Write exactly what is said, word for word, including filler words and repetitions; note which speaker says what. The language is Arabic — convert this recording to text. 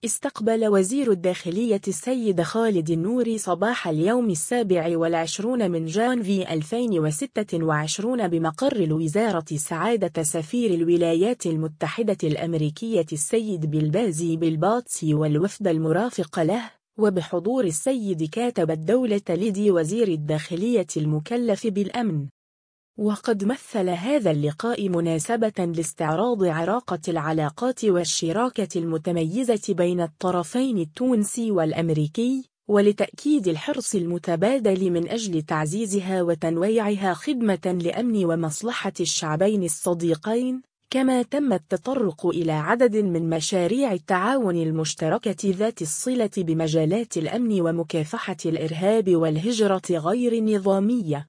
Speaker 1: استقبل وزير الداخلية السيد خالد النوري صباح اليوم السابع والعشرون من جانفي ألفين وستة وعشرين بمقر الوزارة سعادة سفير الولايات المتحدة الأمريكية السيد بيلبازي بالباتسي والوفد المرافق له، وبحضور السيد كاتب الدولة لدي وزير الداخلية المكلف بالأمن. وقد مثل هذا اللقاء مناسبة لاستعراض عراقة العلاقات والشراكة المتميزة بين الطرفين التونسي والأمريكي، ولتأكيد الحرص المتبادل من أجل تعزيزها وتنويعها خدمة لأمن ومصلحة الشعبين الصديقين، كما تم التطرق إلى عدد من مشاريع التعاون المشتركة ذات الصلة بمجالات الأمن ومكافحة الإرهاب والهجرة غير النظامية.